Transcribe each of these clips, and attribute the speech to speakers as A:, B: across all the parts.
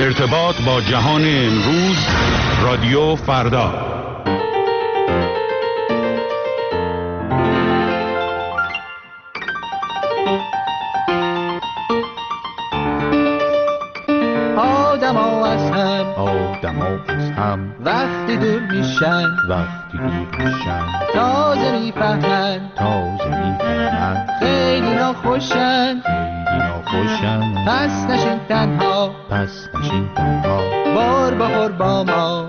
A: ارتباط با جهان امروز، رادیو فردا.
B: آدما از هم وقتی دور میشن تازه میفهمن خیلی ناخوشن پس نشین تنها بار بخور با ما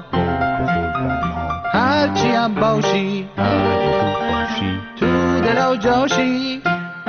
B: هرچی هم باشی تو دل و جاشی.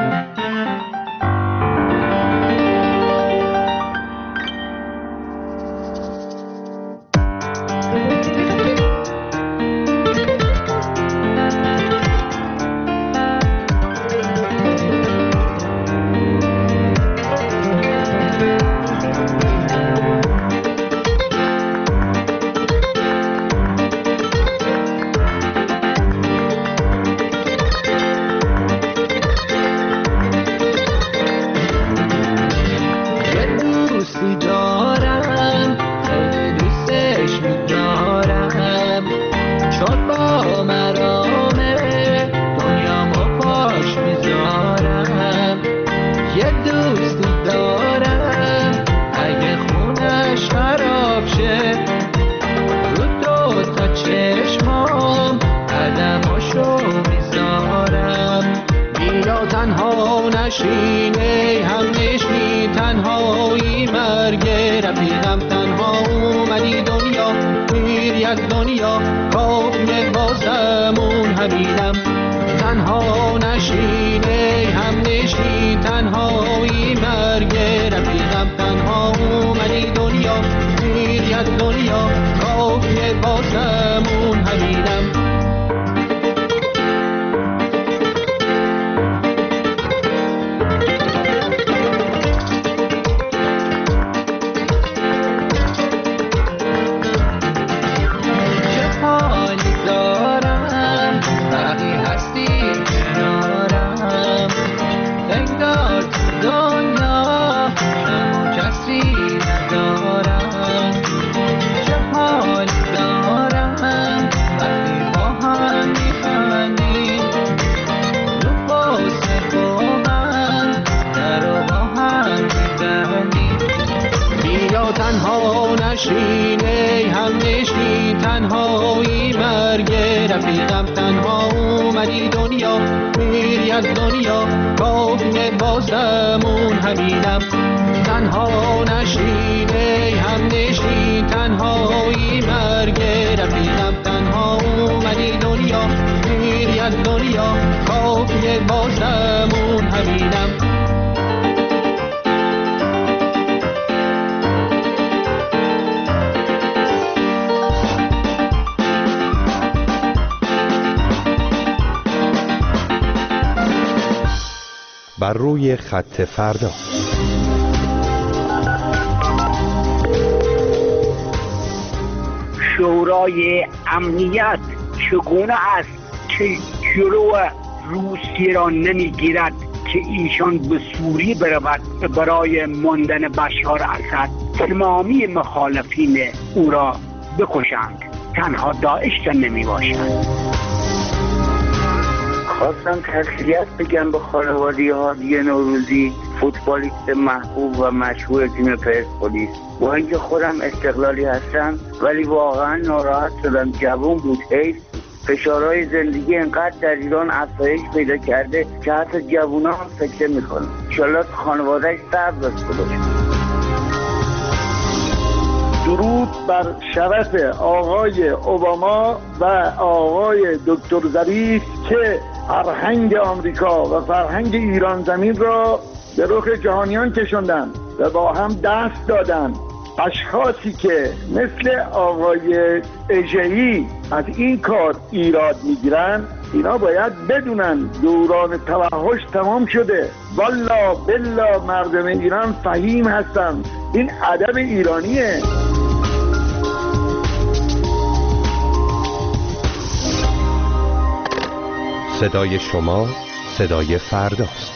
C: بر روی خط فردا.
D: شورای امنیت چگونه است که جلو روسیه را نمیگیرد که ایشان به سوریه برود برای ماندن بشار اسد تمامی مخالفین او را بکشند؟ تنها داعش نمی باشند.
E: خواستم تسلیت بگم به خانواده هادی نوروزی، فوتبالیست محبوب و مشهور تیم پرسپولیس. با اینکه خودم استقلالی هستم ولی واقعا ناراحت شدم. جوان بود، حیف. فشارهای زندگی انقدر در ایران افزایش پیدا کرده که حتی جوونا هم فکر میکنن. انشالله خانوادهش صبر داشته باشه.
F: درود بر شرف آقای اوباما و آقای دکتر ظریف که فرهنگ آمریکا و فرهنگ ایران زمین را به رخ جهانیان کشوندن و با هم دست دادن. اشخاصی که مثل آقای اژه‌ای از این کار ایراد میگیرن، اینا باید بدونن دوران توحش تمام شده. والله بالله مردم ایران فهیم هستن. این ادب ایرانیه.
C: صدای شما صدای فرداست.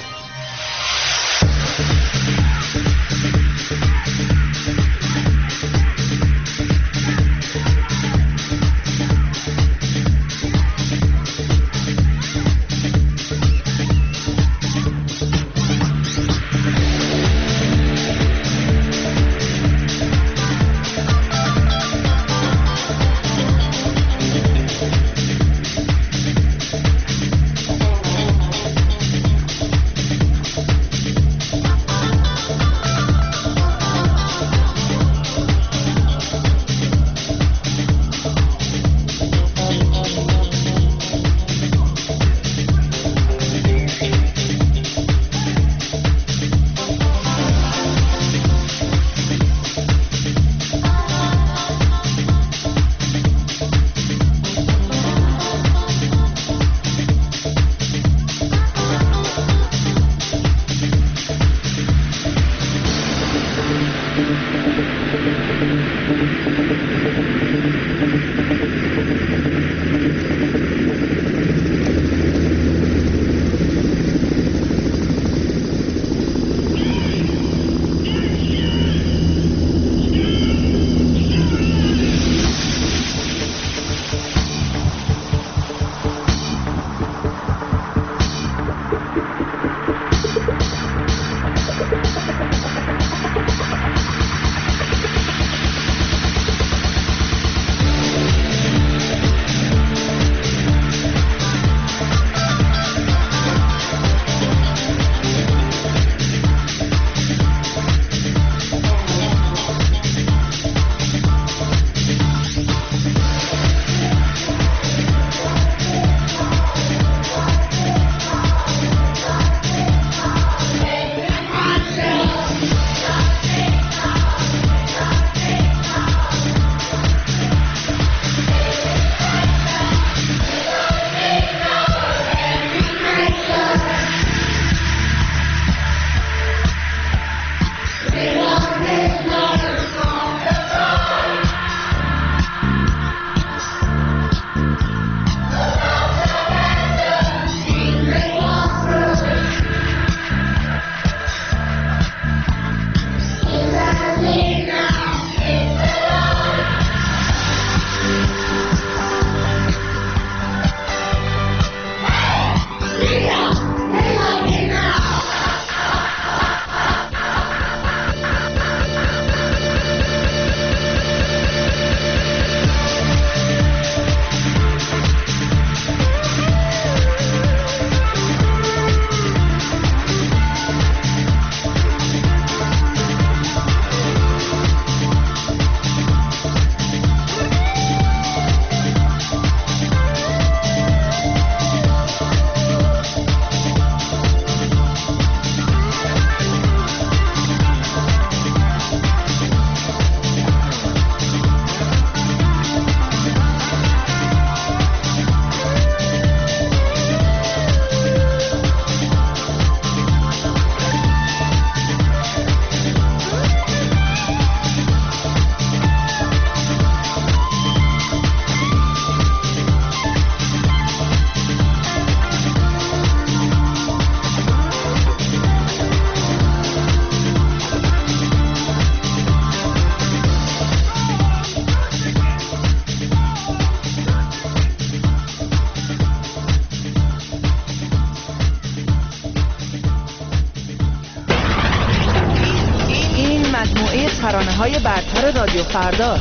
G: ترانه‌های برتر رادیو فردا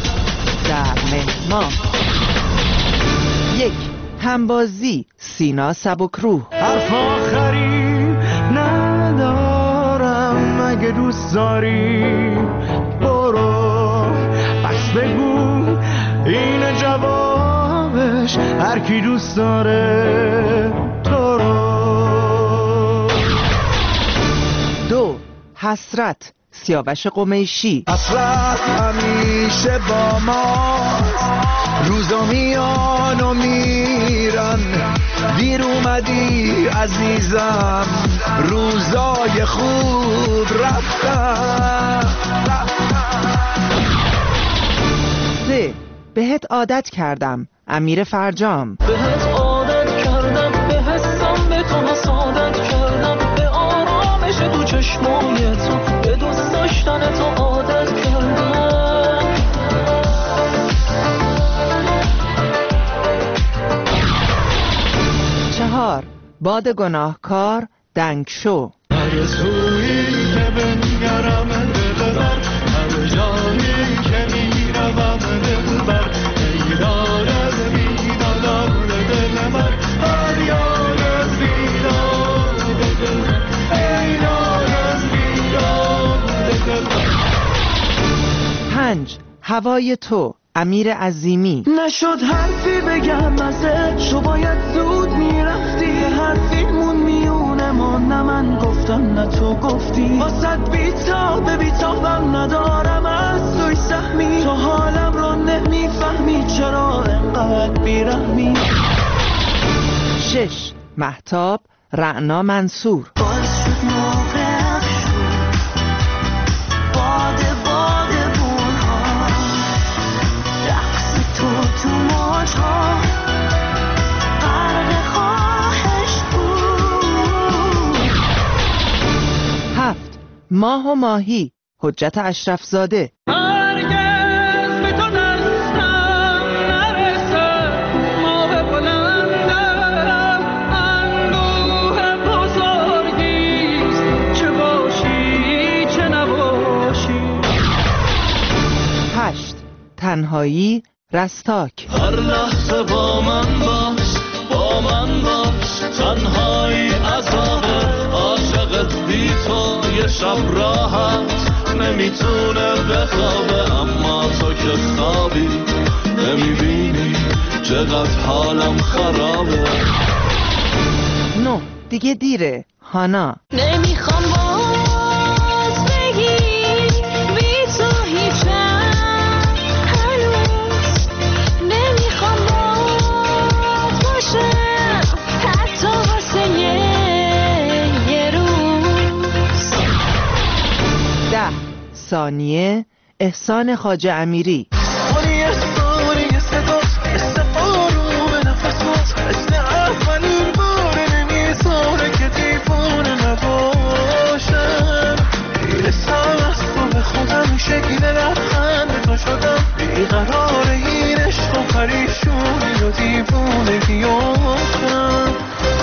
G: در مهمان. 1. همبازی سینا سبکروح.
B: حرف آخری ندارم، اگه دوست داری برو، پس بگو این جوابش، هر کی دوست داره تو رو.
G: 2. حسرت سیاوش قمیشی.
B: حسرت همیشه با ما، روزا میان و میرن، دیر اومدی عزیزم، روزای خوب رفتن.
G: 3. بهت عادت کردم امیر فرجام.
H: بهت عادت کردم، به حسم به تو حسادت کردم، به آرامش تو چشمای تو، به دوست داشتن تو عادت کردم.
G: 4. باد گناهکار دنگ شو.
B: هر سویی که بنگرم دلبر، هر جایی که میروم دلبر، ایران از بیدادم دلبر، فریاد از بیداد دلبر، ایران از بیداد دلبر.
G: 5. هوای تو امیر عظیمی.
H: نشد حرفی بگم ازت، تو باید زود میرفتی، حرفیمون میونه ما، نه من گفتم نه تو گفتی، واسد بیتابم ندارم از توی سهمی، تو حالم رو نمیفهمی، چرا انقدر بیرحمی.
G: 6. مهتاب رعنا منصور.
H: باعث شد موقع شد، باد
G: ماه و ماهی حجت اشرف زاده.
H: هرگز به تو دستم نرسه ماه بلندم اندوه بزرگیست چه باشی چه نباشی.
G: 8. تنهایی رستاک.
H: هر لحظه با من باش با من باش تنهایی عذابه عاشقت بی تو یه شب راحت نمیتونه بخوابه اما تو که خوابی نمیبینی چقدر حالم خرابه.
G: 9. دیگه دیره هانا.
I: نمیخوام باز بگی بی تو هیچم هنوز نمیخوام باز باشم حتی واسه یه روز.
G: 10. ثانیه احسان خواجه امیری.
H: ثانیه صدات مثل آروم نفسات مثل اولین بار نمیذاره که دیوانه نباشم. میرسم از تو به خودم شکل لبخند تو شدم بیقرار این عشق و پریشونی و دیوانگیاتم.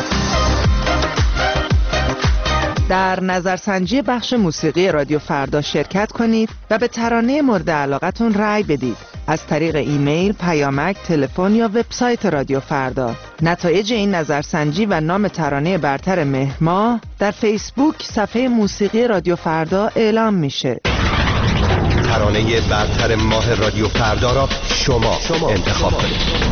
G: در نظرسنجی بخش موسیقی رادیو فردا شرکت کنید و به ترانه مورد علاقتون رأی بدید از طریق ایمیل، پیامک، تلفن یا وبسایت رادیو فردا. نتایج این نظرسنجی و نام ترانه برتر مهر ماه در فیسبوک صفحه موسیقی رادیو فردا اعلام میشه.
C: ترانه برتر ماه رادیو فردا را شما انتخاب کنید.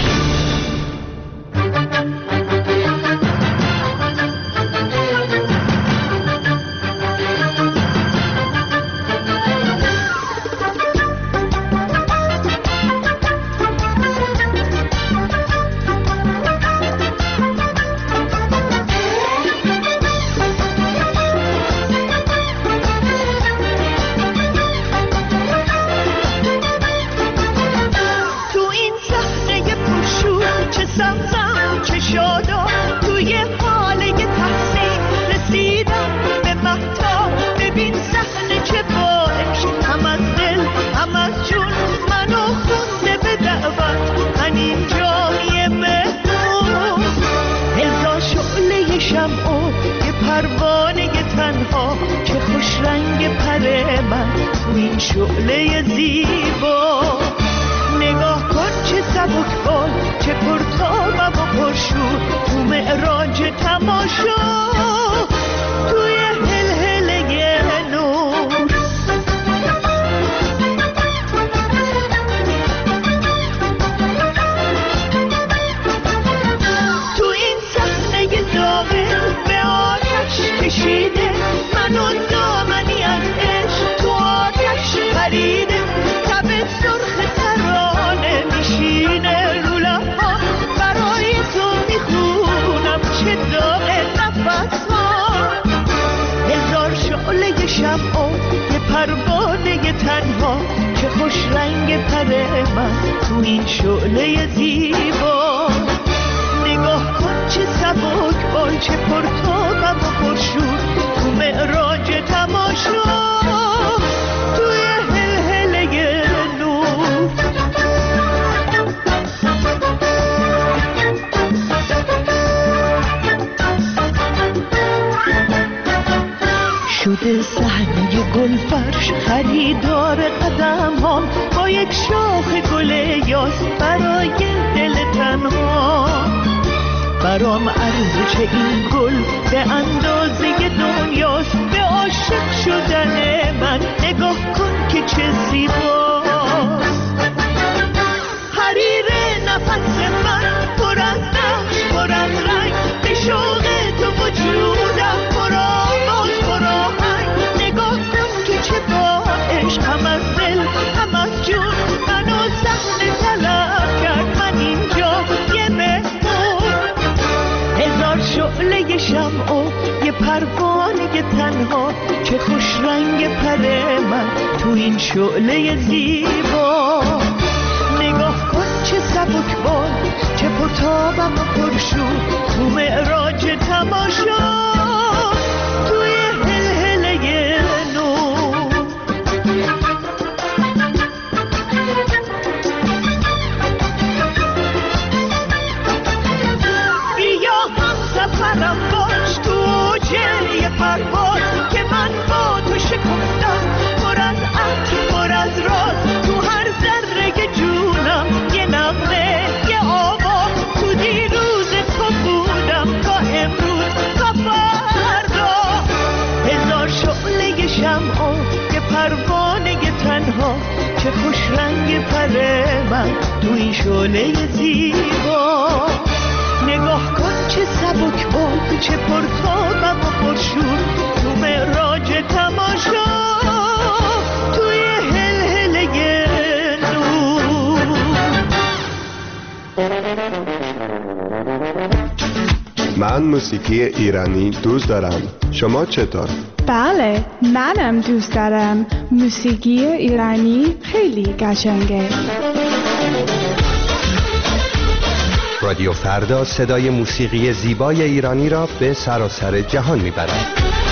H: شعله زیبا نگاه کن چه سبکبال چه پرتاب و پرشور تو معراج تماشا توی هلهله نور. تو این صحنه داغ به آتش کشیده منو دامنی از عشق تو آتش پریده تب سرخ ترانه میشینه رو لب‌ها برای تو میخونم چه داغ نفس‌ها. هزار شعله شمع و یه پروانه تنها چه خوش رنگ پر من تو این شعله زیبا نگاه کن چه سبک بال چه پرتابم و پرشور تو معراج تماشا توی هلهله نور. شده صحنه گلفرش خریدار قدم هم با یک شاخ گل یاس برای دل تنها برام ارزش این گل به اندازه دنیاست به عاشق شدن من نگاه کن که چه زیباست. حریر نفس من پر از نقش پر از رنگ به شوق تو وجودم پر آواز پر آهنگ نگاه کن که چه با عشق هم از دل هم از جون منو صحنه طلب کرد من اینجا یه مهمون. هزار شعله شمع و یه پروانه تنها چه خوش رنگ پر من تو این شعله زیبا نگاه کن چه سبکبال چه پرتابم و پرشور تو معراج تماشا توی هلهله تنها چه خوش رنگ پر من تو این شعله زیبا. نگاه کن چه سبک باد، چه پرتابم و پرشور تو معراج تماشا، توی هلهله نور.
C: من موسیقی ایرانی دوست دارم. شما چطور؟
J: بله، منم دوست دارم. موسیقی ایرانی خیلی قشنگه.
C: رادیو فردا صدای موسیقی زیبای ایرانی را به سراسر جهان میبرد.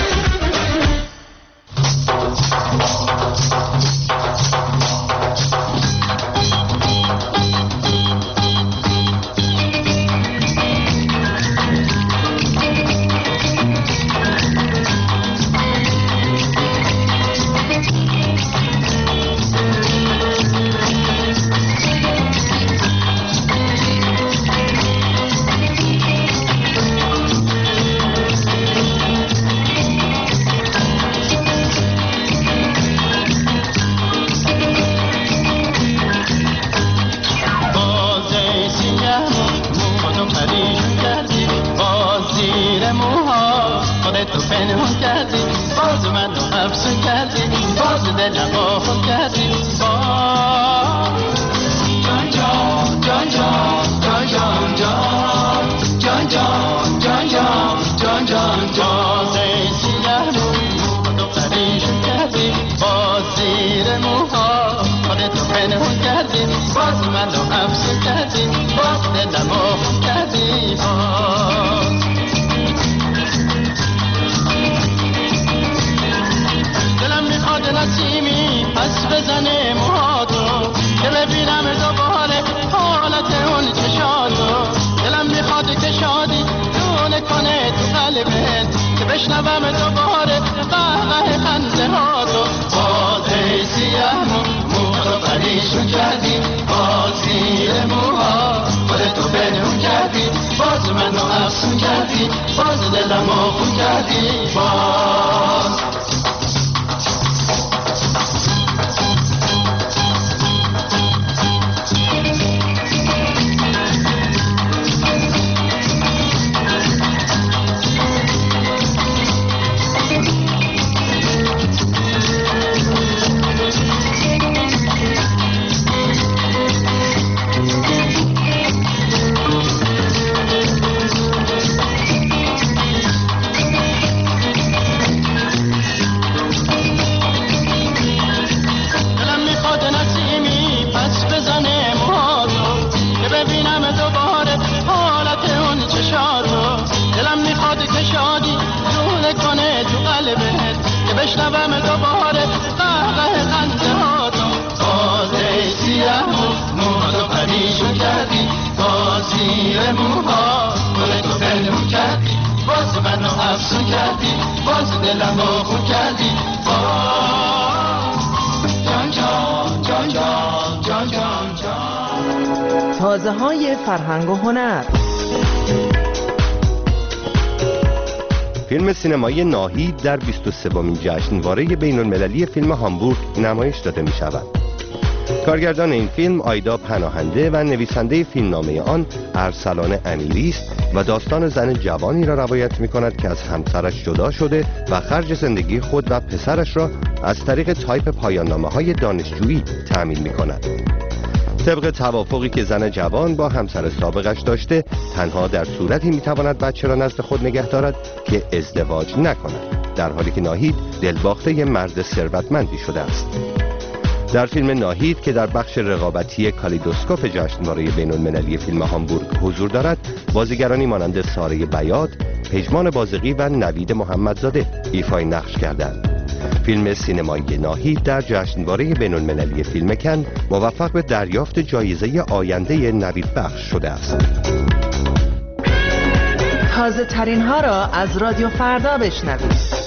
G: تازه های فرهنگ و هنر.
C: فیلم سینمایی ناهید در 23مین جشنواره بین‌المللی فیلم هامبورگ نمایش داده می شود. کارگردان این فیلم آیدا پناهنده و نویسنده فیلمنامه آن ارسلان امیری است و داستان زن جوانی را روایت می کند که از همسرش جدا شده و خرج زندگی خود و پسرش را از طریق تایپ پایان‌نامه‌های دانشجویی تأمین می کند. طبق توافقی که زن جوان با همسر سابقش داشته، تنها در صورتی میتواند بچه را نزد خود نگه دارد که ازدواج نکند، در حالی که ناهید دلباخته مرد ثروتمندی شده است. در فیلم ناهید که در بخش رقابتی کالیدوسکوپ جشنواره بین‌المللی فیلم هامبورگ حضور دارد، بازیگرانی مانند ساره بیات، پژمان بازقی و نوید محمدزاده ایفای نقش کردند. فیلم سینمایی ناهید در جشنواره بین‌المللی فیلم کن موفق به دریافت جایزه آینده نوید بخش شده است.
G: تازه ترین ها را از رادیو فردا بشنوید.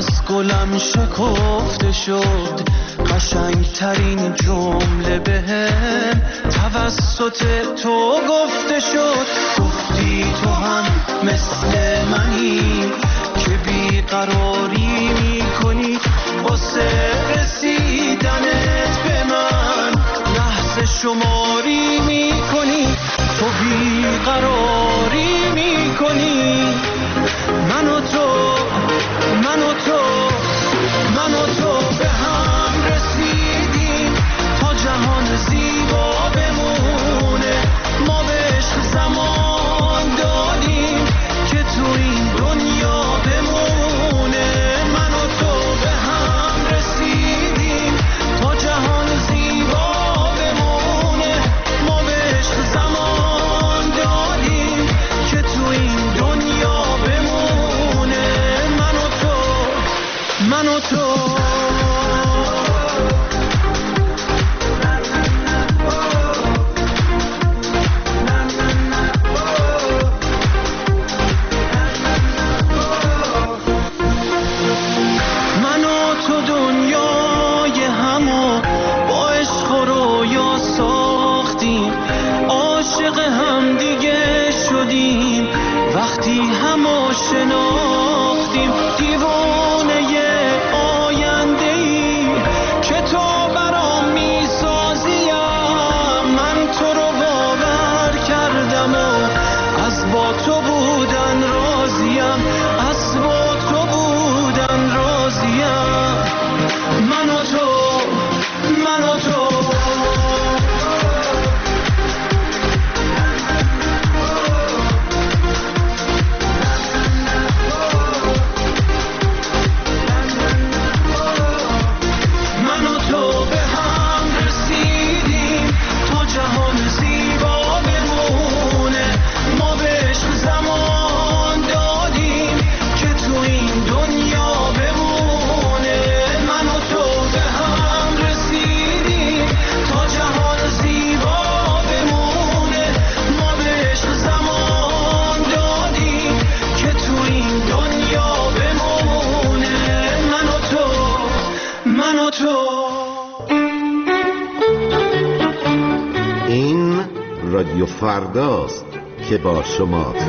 H: از گلم شکفته شد قشنگترین جمله بهم توسط تو گفته شد. گفتی تو هم مثل منی که بیقراری میکنی واسه رسیدنت به من، لحظه شماری میکنی، تو بیقراری میکنی. من و تو به هم رسیدیم تا جهان زیبا بمونه. ما به عشق زمان دادیم که تو این دنیا بمونه. من و تو به هم رسیدیم تا جهان زیبا بمونه. ما به عشق زمان دادیم که تو این دنیا بمونه. من و تو دنیای همو با عشق و رویا ساختیم، عاشق هم دیگه شدیم وقتی همو شناختیم. دیوانه آینده‌ای که تو برام میسازیم، من تو رو باور کردم و از با تو بودن راضیم، از با تو بودن راضیم. من و تو به هم رسیدیم تا جهان زیبا بمونه. ما به عشق زمان دادیم که تو این دنیا بمونه. من و تو به هم رسیدیم تا جهان زیبا بمونه. ما به عشق زمان دادیم که تو این دنیا بمونه. من و تو
K: این رادیو فرداست که با شماست.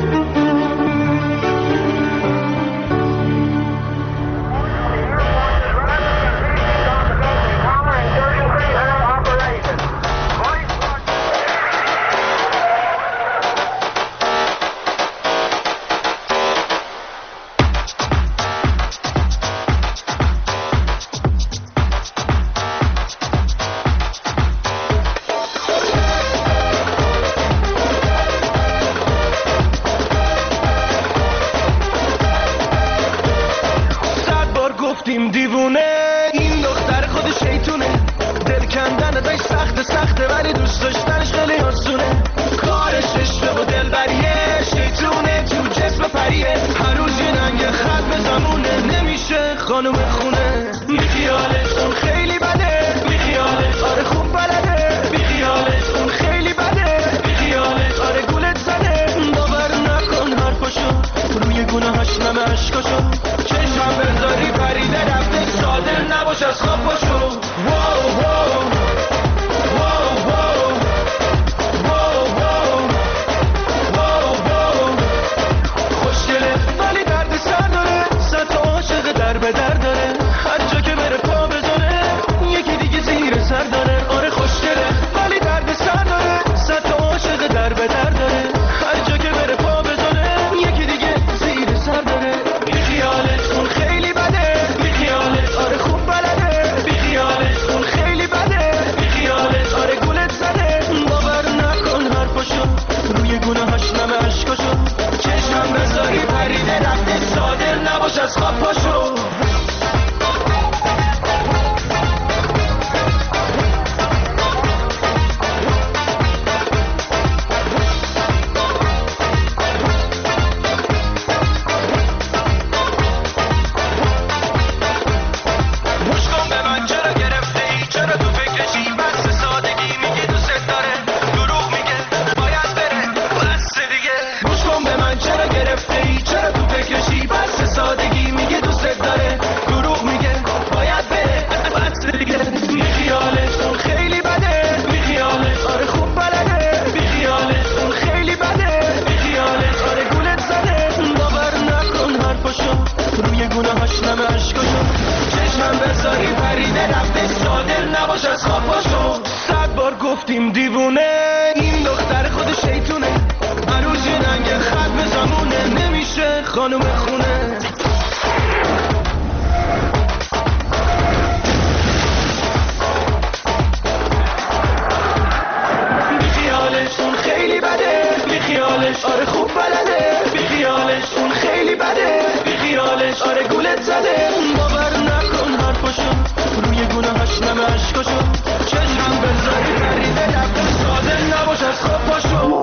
H: دیوونه این دختر خود شیطونه، دل کندن ازش سخته ولی دوست داشتنش خیلی آسونه. کارش عشق و دلبریه، شیطونه تو جسم پریه، هر روز یه رنگ خط به زمونه. نمیشه خانم خونه، بیخیالش اون خیلی بده، بیخیالش آره خوب بلده، بیخیالش اون خیلی بده، بیخیالش آره گولت زده. باور نکن حرفاشو، روی گناهاش نمه عشقاشو، چشم بذاری پریده رفته، ساده نباش از خواب باشو. خوشگله ولی درد سر داره، صد تا عاشق در به در داره، هر جا که بره پا بزنه یکی دیگه زیر سر داره. آره خوشگله ولی درد سر داره، صد تا عاشق در به در داره، هر جا که بره پا بزنه یکی دیگه زیر سر داره. بیخیالش اون خیلی بده، بیخیالش آره خوب بلده، بیخیالش اون خیلی بده، بیخیالش آره گولت زده. باور نکن حرفاشو، روی گناهاش نمه عشقاشو، چشم بذاری پریده رفته، ساده نباش از خواب پاشو. چرا تو فکرشی بس سادگی میگه دوست داره، بذاری پریده رفته صادر نباش از خواب پاشو 100 بار گفتیم دیوونه این دختر خود شیطونه عروس یه رنگ ختم زمونه نمیشه خانوم خونه بیخیالش اون خیلی بده بیخیالش آره خوب بلده بیخیالش اون خیلی بده بیخیالش آره گولت زده باور نکن حرفاشو روی گناهاش نمه عشقاشو چشم بذاری پریده رفته ساده نباش از خواب پاشو